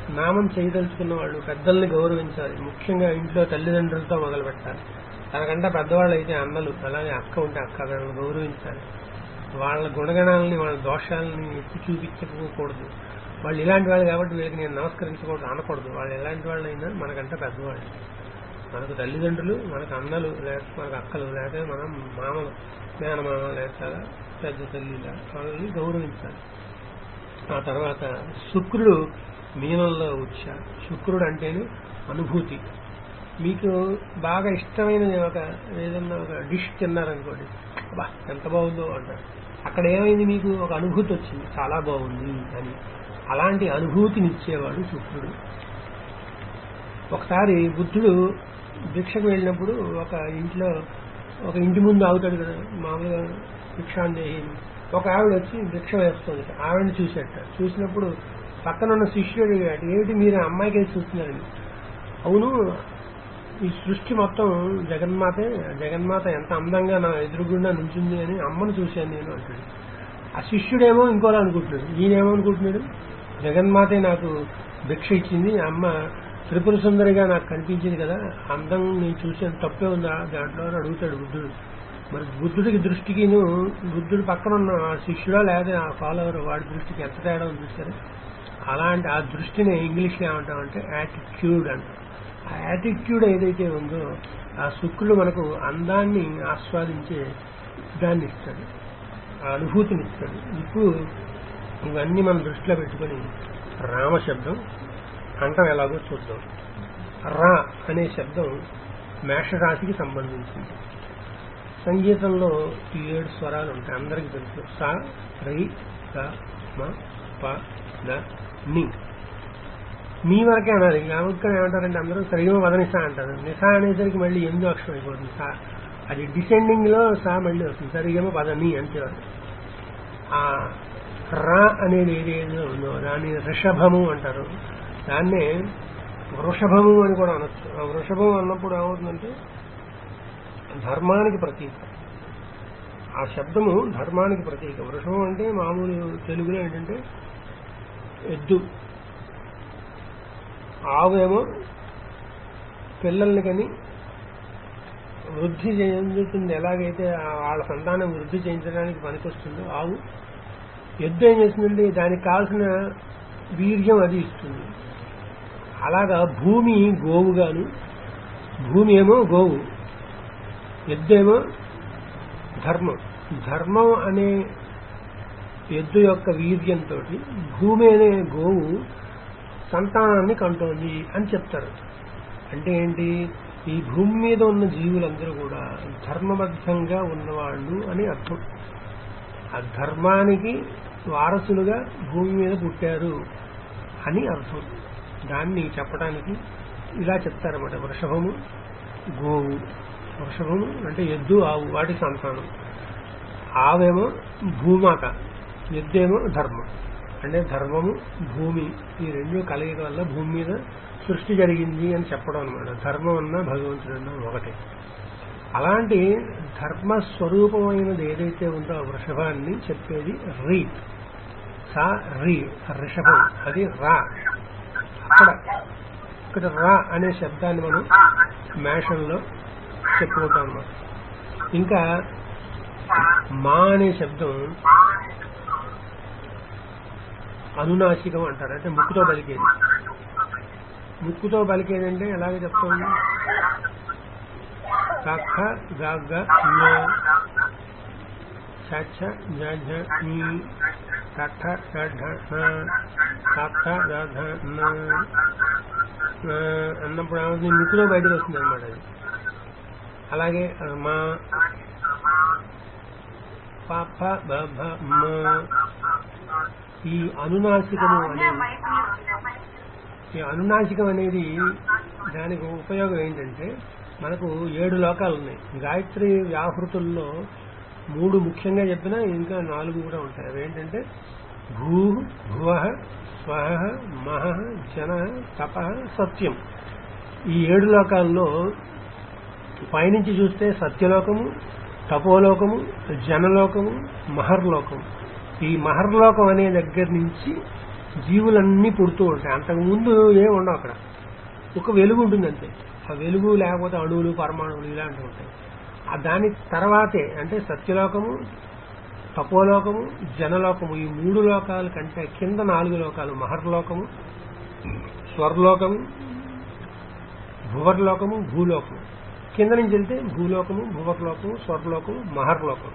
Speaker 1: నామం చేయదలుచుకున్న వాళ్ళు పెద్దల్ని గౌరవించాలి. ముఖ్యంగా ఇంట్లో తల్లిదండ్రులతో మొదలు పెట్టాలి. తనకంటే పెద్దవాళ్ళు అయితే అన్నలు, అలాగే అక్క ఉంటే అక్క వాళ్ళని గౌరవించాలి. వాళ్ళ గుణగణాలని వాళ్ళ దోషాలని ఎత్తి చూపించకూడదు. వాళ్ళు ఇలాంటి వాళ్ళు కాబట్టి వీళ్ళకి నేను నమస్కరించకూడదు అనకూడదు. వాళ్ళు ఎలాంటి వాళ్ళు అయినా మనకంటే పెద్దవాళ్ళు. మనకు తల్లిదండ్రులు, మనకు అన్నలు, లేకపోతే మనకు అక్కలు, లేకపోతే మనం మామలు, మేనమామ, లేకపోతే పెద్ద తల్లి, వాళ్ళని గౌరవించాలి. ఆ తర్వాత శుక్రుడు మీనంలో వచ్చాడు. శుక్రుడు అంటేనే అనుభూతి. మీకు బాగా ఇష్టమైన ఒక ఏదన్నా ఒక డిష్ తిన్నారనుకోండి, అబ్బా ఎంత బాగుందో అంటారు. అక్కడ ఏమైంది, మీకు ఒక అనుభూతి వచ్చింది, చాలా బాగుంది అని. అలాంటి అనుభూతినిచ్చేవాడు శుక్రుడు. ఒకసారి బుద్ధుడు భిక్షకు వెళ్ళినప్పుడు ఒక ఇంట్లో ఒక ఇంటి ముందు ఆగుతాడు కదా మామూలుగా భిక్షాందేహి, ఒక ఆవిడ వచ్చి భిక్ష వేస్తుంది. ఆవిడని చూసేట చూసినప్పుడు పక్కన ఉన్న శిష్యుడు ఏమిటి మీరు అమ్మాయికి వేసి చూస్తున్నారని. అవును, ఈ సృష్టి మొత్తం జగన్మాతే, జగన్మాత ఎంత అందంగా నా ఎదురుగుండా నుంచింది అని అమ్మను చూశాను నేను అంటాడు. ఆ శిష్యుడేమో ఇంకోలా అనుకుంటున్నాడు. ఈయనేమో అనుకుంటున్నాడు, జగన్మాతే నాకు భిక్ష ఇచ్చింది, అమ్మ త్రిపుర సుందరిగా నాకు కనిపించింది కదా, అందం నేను చూసాను, తప్పే ఉందా దాంట్లో అని అడుగుతాడు బుద్ధుడు. మరి బుద్ధుడికి దృష్టికిను బుద్ధుడు పక్కన ఉన్న శిష్యుడా లేదా ఆ ఫాలోవర్ వాడి దృష్టికి ఎంత తేడా ఉంది సరే. అలాంటి ఆ దృష్టిని ఇంగ్లీష్లో ఏమంటామంటే యాటిట్యూడ్ అంట. ఆ యాటిట్యూడ్ ఏదైతే ఉందో ఆ శుక్రుడు మనకు అందాన్ని ఆస్వాదించే దాన్ని ఇస్తాడు, ఆ అనుభూతిని ఇస్తాడు. ఇప్పుడు ఇవన్నీ మనం దృష్టిలో పెట్టుకొని రామశబ్దం అంటాం ఎలాగో చూద్దాం. రా అనే శబ్దం మేషరాశికి సంబంధించింది. సంగీతంలో ఈ ఏడు స్వరాలు ఉంటాయి, అందరికీ తెలుసు. సా, రి, గ, మ, ప, ద, ని. మీ వరకే అనాలి. ఇంకా ఏమంటారంటే అందరూ సరిగమ వదనిసా అంటారు. నిసా అనేసరికి మళ్ళీ ఎనిమిదో అక్షరం అయిపోతుంది. సా అది డిసెండింగ్ లో సా మళ్ళీ వస్తుంది, సరిగమ పదని అంతేవారు. ఆ రా అనేది ఏదేదో ఉందో దాన్ని రిషభము అంటారు. దాన్నే వృషభము అని కూడా అనొచ్చు. ఆ వృషభం అన్నప్పుడు ఏమవుతుందంటే ధర్మానికి ప్రతీక. ఆ శబ్దము ధర్మానికి ప్రతీక. వృషభం అంటే మామూలు తెలుగులో ఏంటంటే ఎద్దు. ఆవేమో పిల్లల్ని కని వృద్ధి చెందుతుంది. ఎలాగైతే వాళ్ళ సంతానం వృద్ధి చేయించడానికి పనికొస్తుందో ఆవు, ఎద్దు ఏం చేస్తుందంటే దానికి కావాల్సిన వీర్యం అది ఇస్తుంది. అలాగా భూమి గోవుగాను, భూమి ఏమో గోవు, ఎద్దేమో ధర్మం. ధర్మం అనే ఎద్దు యొక్క వీర్యంతో భూమి అనే గోవు సంతానాన్ని కంటోంది అని చెప్తారు. అంటే ఏంటి, ఈ భూమి మీద ఉన్న జీవులందరూ కూడా ధర్మబద్ధంగా ఉన్నవాళ్ళు అని అర్థం. ఆ ధర్మానికి వారసులుగా భూమి మీద పుట్టారు అని అర్థం. దాన్ని చెప్పడానికి ఇలా చెప్తారన్నమాట. వృషభము గోవు, వృషభము అంటే ఎద్దు ఆవు, వాటి సంతానం. ఆవేమో భూమాత, ఎద్దేమో ధర్మం. అంటే ధర్మము భూమి ఈ రెండు కలయిక వల్ల భూమి మీద సృష్టి జరిగింది అని చెప్పడం అనమాట. ధర్మం అన్నా భగవంతుడు అన్నా ఒకటే. అలాంటి ధర్మస్వరూపమైనది ఏదైతే ఉందో ఆ వృషభాన్ని చెప్పేది రీ. సా రీ రిషభం, అది రా. అక్కడ ఇక్కడ రా అనే శబ్దాన్ని మనం మేషంలో చెప్పుకుంటాం అన్నమాట. ఇంకా మా అనే శబ్దం అనునాసికం అంటారు. అంటే ముక్కుతో పలికేది. ముక్కుతో పలికేదంటే ఎలాగే చెప్తాం, కఖ గ చ జ ని కఠ గఢ కఖ గ అన్నప్పుడు ఏమవుతుంది, ముక్కులో బయటకు వస్తుంది అనమాట అది. అలాగే మా పాప బ ఈ అనునాసికము అనేది ఈ అనునాసికం అనేది దానికి ఉపయోగం ఏంటంటే మనకు ఏడు లోకాలు ఉన్నాయి. గాయత్రి వ్యాహృతుల్లో మూడు ముఖ్యంగా చెప్పినా ఇంకా నాలుగు కూడా ఉంటాయి. అవేంటంటే భూ భువ స్వహ మహ జన తప సత్యం. ఈ ఏడు లోకాల్లో పైనుంచి చూస్తే సత్యలోకము, తపోలోకము, జనలోకము, మహర్లోకము. ఈ మహర్లోకం అనే దగ్గర నుంచి జీవులన్నీ పుడుతూ ఉంటాయి. అంతకుముందు ఏమి ఉండవు అక్కడ, ఒక వెలుగు ఉంటుంది అంతే. ఆ వెలుగు లేకపోతే అణువులు పరమాణువులు ఇలాంటివి ఉంటాయి. ఆ దాని తర్వాతే అంటే సత్యలోకము, తపోలోకము, జనలోకము, ఈ మూడు లోకాల కంటే కింద నాలుగు లోకాలు మహర్లోకము, స్వర్లోకము, భువర్లోకము, భూలోకము. కింద నుంచి వెళ్తే భూలోకము, భువర్లోకము, స్వర్లోకము, మహర్లోకము.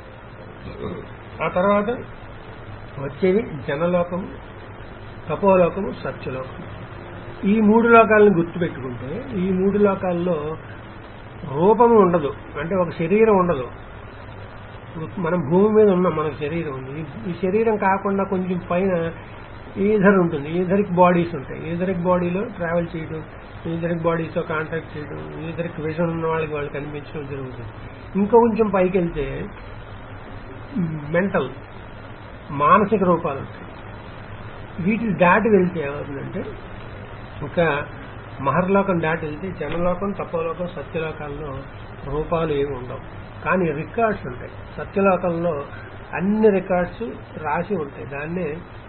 Speaker 1: ఆ తర్వాత వచ్చేవి జనలోకము, తపోలోకము, సత్యలోకము. ఈ మూడు లోకాలను గుర్తుపెట్టుకుంటే ఈ మూడు లోకాల్లో రూపము ఉండదు, అంటే ఒక శరీరం ఉండదు. మనం భూమి మీద ఉన్నాం, మనకు శరీరం ఉంది. ఈ శరీరం కాకుండా కొంచెం పైన ఈధర్ ఉంటుంది, ఈధరిక్ బాడీస్ ఉంటాయి. ఈధరిక్ బాడీలో ట్రావెల్ చేయడం, ఈధరిక్ బాడీస్తో కాంటాక్ట్ చేయడం, ఈధరిక్ విజన్ ఉన్న వాళ్ళకి వాళ్ళు కనిపించడం జరుగుతుంది. ఇంకా కొంచెం పైకి వెళ్తే మెంటల్ మానసిక రూపాలు ఉంటాయి. వీటిని దాటి వెళ్తే ఏమవుతుందంటే ఇంకా మహర్లోకం దాటి వెళ్తే జనలోకం, తపోలోకం, సత్యలోకాల్లో రూపాలు ఏమి ఉండవు, కానీ రికార్డ్స్ ఉంటాయి. సత్యలోకంలో అన్ని రికార్డ్స్ రాసి ఉంటాయి. దాన్నే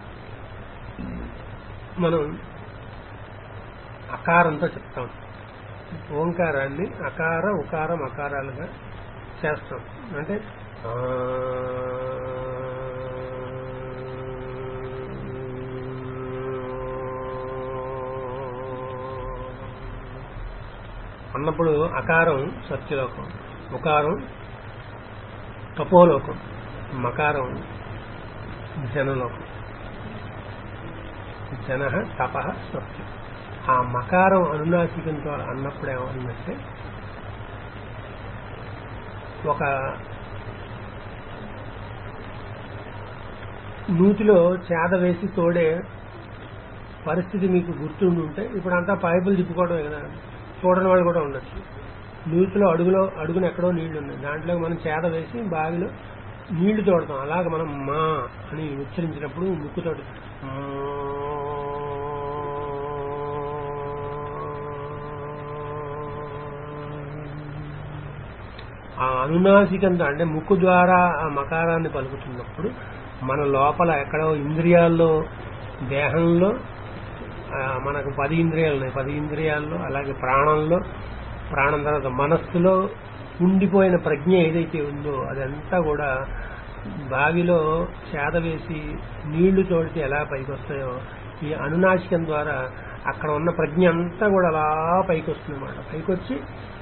Speaker 1: మనం అకారంతో చెప్తాం. ఓంకారాన్ని అకార ఉకారం అకారాలుగా చేస్తాం. అంటే అన్నప్పుడు అకారం సత్యలోకం, ఉకారం తపోలోకం, మకారం జనలోకం. జన తప సత్యం. ఆ మకారం అనునాసికంతో అన్నప్పుడు ఏమవుతుందంటే ఒక నూతిలో చేద వేసి తోడే పరిస్థితి మీకు గుర్తుండుంటే, ఇప్పుడు అంతా పైపులు తిప్పుకోవడమే కదా, చూడని వాళ్ళు కూడా ఉండొచ్చు. నూతిలో అడుగులో అడుగున ఎక్కడో నీళ్లు ఉన్నాయి, దాంట్లో మనం చేద వేసి బావిలో నీళ్లు తోడతాం. అలాగే మనం మా అని ఉచ్చరించినప్పుడు ముక్కుతోటి ఆ అనునాసికంతో అంటే ముక్కు ద్వారా ఆ మకారాన్ని పలుకుతున్నప్పుడు మన లోపల ఎక్కడో ఇంద్రియాల్లో, దేహంలో మనకు పది ఇంద్రియాలు ఉన్నాయి, పది ఇంద్రియాల్లో అలాగే ప్రాణంలో, ప్రాణం తర్వాత మనస్సులో ఉండిపోయిన ప్రజ్ఞ ఏదైతే ఉందో అదంతా కూడా బావిలో చేద వేసి నీళ్లు తోడితే ఎలా పైకి వస్తాయో ఈ అనునాసికం ద్వారా అక్కడ ఉన్న ప్రజ్ఞ అంతా కూడా అలా పైకి వస్తుంది అన్నమాట. పైకి వచ్చి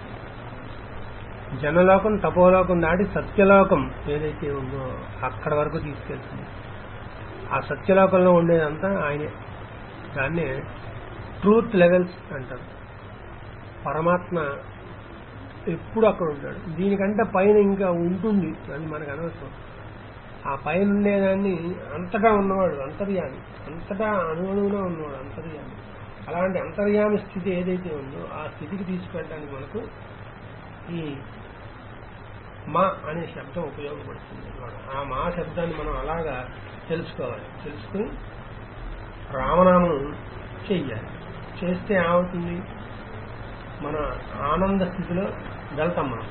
Speaker 1: జనలోకం, తపోలోకం దాటి సత్యలోకం ఏదైతే ఉందో అక్కడ వరకు తీసుకెళ్తుంది. ఆ సత్యలోకంలో ఉండేదంతా ఆయనే. దాన్నే ట్రూత్ లెవెల్స్ అంటారు. పరమాత్మ ఎప్పుడు అక్కడ ఉంటాడు. దీనికంటే పైన ఇంకా ఉంటుంది, అది మనకు అనవసరం. ఆ పైన ఉండేదాన్ని అంతటా ఉన్నవాడు అంతర్యామి, అంతటా అణువుగా ఉన్నవాడు అంతర్యామి. అలాంటి అంతర్యామి స్థితి ఏదైతే ఉందో ఆ స్థితికి తీసుకెళ్ళడానికి మనకు ఈ మా అనే శబ్దం ఉపయోగపడుతుంది అన్నమాట. ఆ మా శబ్దాన్ని మనం అలాగా తెలుసుకోవాలి. తెలుసుకుని రామనామం చెయ్యాలి. చేస్తే ఏమవుతుంది, మన ఆనంద స్థితిలో వెళ్తాం మనం.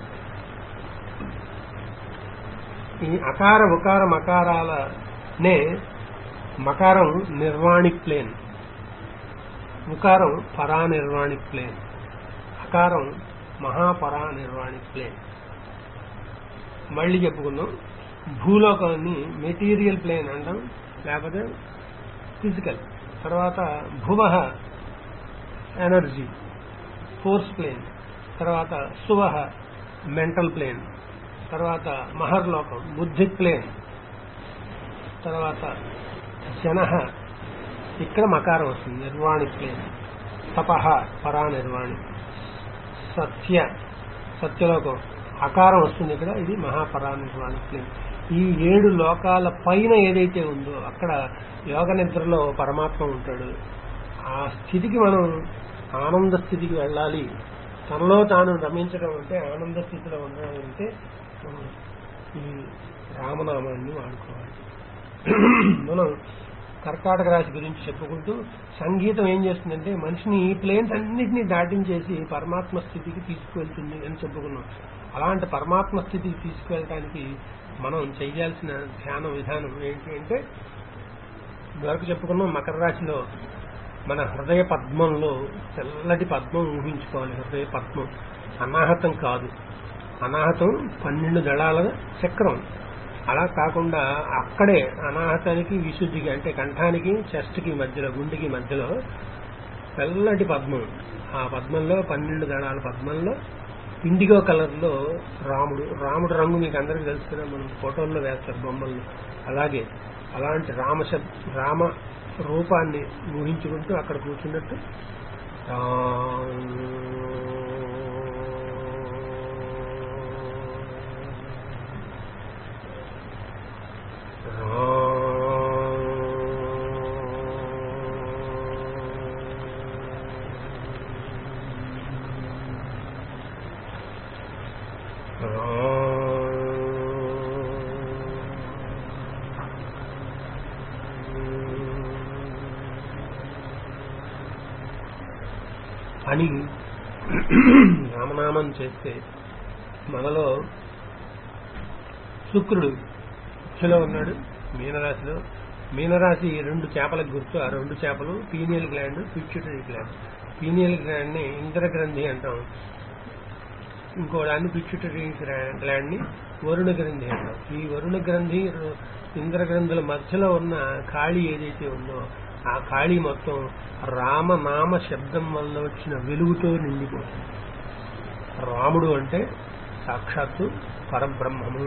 Speaker 1: ఈ అకార ఉకార మకారాలనే మకారం నిర్వాణిక్ ప్లేన్, ఉకారం పరానిర్వాణిక్ ప్లేన్, అకారం మహాపరానిర్వాణిక్ ప్లేన్. మళ్ళీ చెప్పుకుందాం. భూలోకాన్ని మెటీరియల్ ప్లేన్ అంటాం, లేకపోతే ఫిజికల్. తర్వాత భువ ఎనర్జీ ఫోర్స్ ప్లేన్, తర్వాత సువ మెంటల్ ప్లేన్, తర్వాత మహర్లోకం బుద్ధిక్ ప్లేన్, తర్వాత జన ఇక్కడ మకారం వస్తుంది నిర్వాణిక్ ప్లేన్, తపహ పరానిర్వాణి, సత్య సత్యలోకం అకారం వస్తుంది ఇక్కడ, ఇది మహాపరానిర్వాణిక్ ప్లేన్. ఈ ఏడు లోకాల పైన ఏదైతే ఉందో అక్కడ యోగ నిద్రలో పరమాత్మ ఉంటాడు. ఆ స్థితికి మనం ఆనంద స్థితికి వెళ్ళాలి. తనలో తాను రమించడం అంటే ఆనంద స్థితిలో ఉండడం అంటే మనం ఈ రామనామాన్ని వాడుకోవాలి. మనం కర్కాటక రాశి గురించి చెప్పుకుంటూ సంగీతం ఏం చేస్తుందంటే మనిషిని ఈ ప్లేన్స్ అన్నింటినీ దాటించేసి పరమాత్మ స్థితికి తీసుకువెళ్తుంది అని చెప్పుకున్నాం. అలాంటి పరమాత్మ స్థితికి తీసుకువెళ్ళడానికి మనం చేయాల్సిన ధ్యాన విధానం ఏంటి అంటే ఇదివరకు చెప్పుకున్నాం మకర రాశిలో మన హృదయ పద్మంలో తెల్లటి పద్మం ఊహించుకోవాలి. హృదయ పద్మం అనాహతం కాదు, అనాహతం పన్నెండు దళాల చక్రం. అలా కాకుండా అక్కడే అనాహతానికి విశుద్ధికి అంటే కంఠానికి చెస్ట్కి మధ్యలో గుండెకి మధ్యలో తెల్లటి పద్మం. ఆ పద్మంలో పన్నెండు దళాల పద్మంలో ఇండిగో కలర్ లో రాముడు. రాముడు రంగు మీకు అందరికీ తెలుసు కదా, మనం ఫోటోల్లో వేస్తారు బొమ్మల్లో. అలాగే అలాంటి రామ రామ రూపాన్ని ఊహించుకుంటూ అక్కడ కూర్చున్నట్టు అని రామనామం చేస్తే మనలో శుక్రుడు ఉచ్చులో ఉన్నాడు మీనరాశిలో. మీనరాశి రెండు చేపలకు గుర్తు. ఆ రెండు చేపలు pineal gland, pituitary gland. Pineal gland ని ఇంద్రగ్రంథి అంటాం, ఇంకో దాన్ని పిట్యూటరీ గ్లాండ్ ని వరుణ గ్రంథి అంటాం. ఈ వరుణ గ్రంథి ఇంద్రగ్రంథుల మధ్యలో ఉన్న ఖాళీ ఏదైతే ఉందో ఆ ఖాళీ మొత్తం రామనామ శబ్దం వల్ల వచ్చిన వెలుగుతో నిండిపోతుంది. రాముడు అంటే సాక్షాత్తు పరబ్రహ్మము.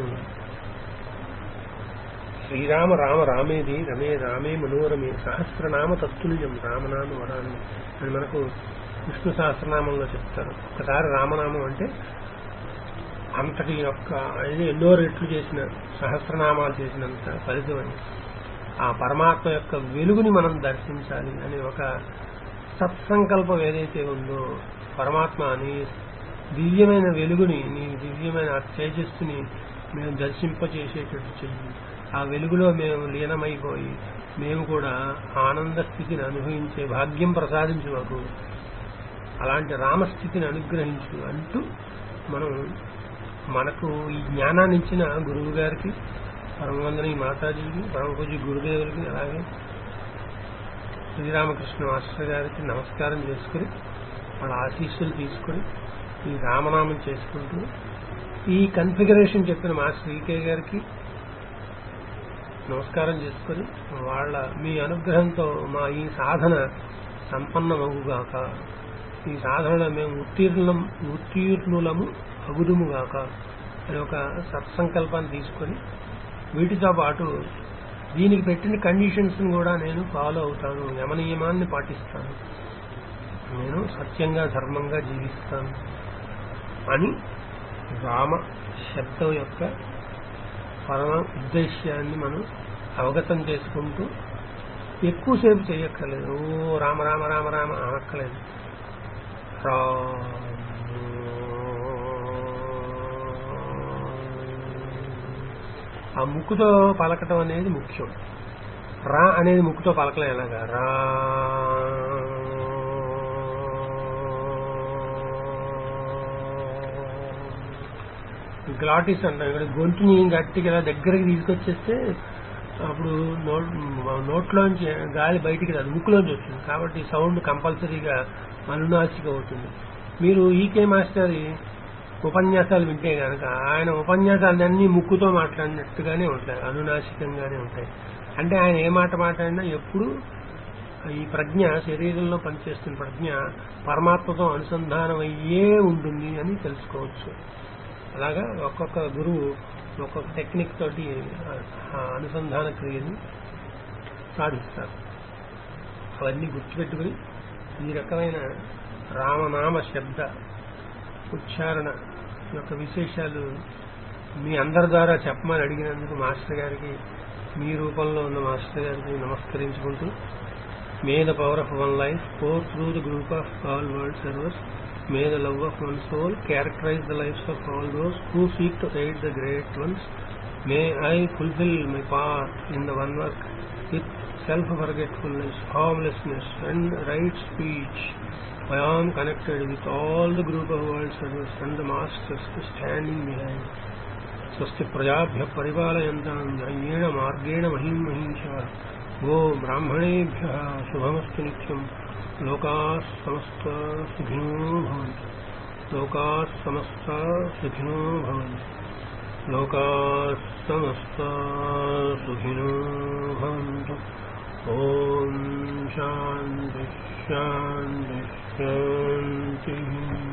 Speaker 1: శ్రీరామ రామ రామేది రమే రామే మనోరమే సహస్రనామ తత్తుల్యం రామనామ వరాన్ని అని మనకు విష్ణు సహస్రనామంలో చెప్తారు. ఒకసారి రామనామం అంటే అంతటి యొక్క ఇది ఎన్నో రెట్లు చేసిన సహస్రనామాలు చేసినంత ఫలితం అని. ఆ పరమాత్మ యొక్క వెలుగుని మనం దర్శించాలి అని ఒక సత్సంకల్పం ఏదైతే ఉందో, పరమాత్మ నీ దివ్యమైన వెలుగుని, నీ దివ్యమైన తేజస్సుని మేము దర్శింపచేసేటట్టు చెయ్యి. ఆ వెలుగులో మేము లీనమైపోయి మేము కూడా ఆనంద స్థితిని అనుభవించే భాగ్యం ప్రసాదించు మాకు, అలాంటి రామస్థితిని అనుగ్రహించు అంటూ మనం మనకు ఈ జ్ఞానాన్ని ఇచ్చిన గురువు గారికి, పరమవందనీ మాతాజీకి, పరమపూజీ గురుదేవులకి, అలాగే శ్రీరామకృష్ణ మాస్టర్ గారికి నమస్కారం చేసుకుని వాళ్ళ ఆశీస్సులు తీసుకుని ఈ రామనామం చేసుకుంటూ ఈ కన్ఫిగరేషన్ చెప్పిన మాస్టర్ ఈకే గారికి నమస్కారం చేసుకుని వాళ్ళ మీ అనుగ్రహంతో మా ఈ సాధన సంపన్నమగుగాక, ఈ సాధనలో మేము ఉత్తీర్ణం ఉత్తీర్ణులము అగుదుముగాక అని ఒక సత్సంకల్పాన్ని తీసుకొని వీటితో పాటు దీనికి పెట్టిన కండిషన్స్ కూడా నేను ఫాలో అవుతాను, యమనియమాన్ని పాటిస్తాను, నేను సత్యంగా ధర్మంగా జీవిస్తాను అని రామ శబ్దం యొక్క పరమ ఉద్దేశ్యాన్ని మనం అవగతం చేసుకుంటూ ఎక్కువసేపు చేయక్కర్లేదు. ఓ రామ రామ రామ రామ అనక్కర్లేదు. ఆ ముక్కుతో పలకటం అనేది ముఖ్యం. రా అనేది ముక్కుతో పలకలే ఎలాగా రా గ్లాటిస్ అంటాం. ఇక్కడ గొంతుని గట్టిగా ఇలా దగ్గరికి తీసుకొచ్చేస్తే అప్పుడు నోట్లోంచి గాలి బయటికి రాదు, ముక్కులోంచి వస్తుంది. కాబట్టి సౌండ్ కంపల్సరీగా అనునాసిక అవుతుంది. మీరు ఈకే మాస్టర్ ఉపన్యాసాలు వింటే కనుక ఆయన ఉపన్యాసాలన్నీ ముక్కుతో మాట్లాడినట్టుగానే ఉంటాయి, అనునాసికంగానే ఉంటాయి. అంటే ఆయన ఏ మాట మాట్లాడినా ఎప్పుడు ఈ ప్రజ్ఞ శరీరంలో పనిచేస్తున్న ప్రజ్ఞ పరమాత్మతో అనుసంధానం అయ్యే ఉంటుంది అని తెలుసుకోవచ్చు. అలాగా ఒక్కొక్క గురువు ఒక్కొక్క టెక్నిక్ తోటి అనుసంధాన క్రియని సాధిస్తారు. అవన్నీ గుర్తుపెట్టుకుని ఈ రకమైన రామనామ శబ్ద ఉచ్చారణ యొక్క విశేషాలు మీ అందరి ద్వారా చెప్పమని అడిగినందుకు మాస్టర్ గారికి, మీ రూపంలో ఉన్న మాస్టర్ గారికి నమస్కరించుకుంటూ, may the power of one life pour through the group of all world servers, may the love of one soul characterize the lives of all those who seek to aid the great ones, may I fulfil my part in the one work with self forgetfulness, harmlessness and right speech. I am connected with all the group of world servants and the masters standing behind. Swasti prajabhya parivalayantam jayena margena mahim mahimsha गो ब्राह्मणेभ्यः शुभमस्तु नित्यं लोकाः समस्ता सुखिनो भवन्तु लोकाः समस्ता सुखिनो भवन्तु लोकाः समस्ता सुखिनो भवन्तु ॐ शान्ति शान्ति शान्तिः